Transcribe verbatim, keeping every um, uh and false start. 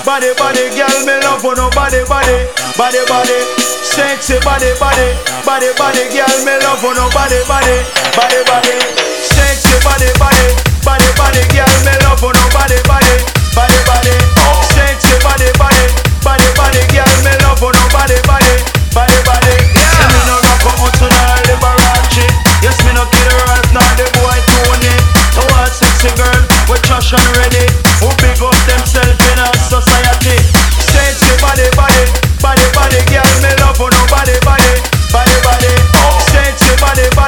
body, body, girl, me love for no body, body, body, body, sexy body, body, body, body, girl, me love for no body, body, body, body, sexy body, body, body, body, girl, me love for no body, body, body, body, sexy body, body, body, body, girl, me love for no body, body, body, body. Yeah, me no rock out to no Liberace. Yes, me no kid Ralph, not the boy Tony. To all sexy girl, we trash and ready. Who big up themselves in our society. Sexy body, body, body, body, girl, me love for no body, body, body, body, sexy body, body.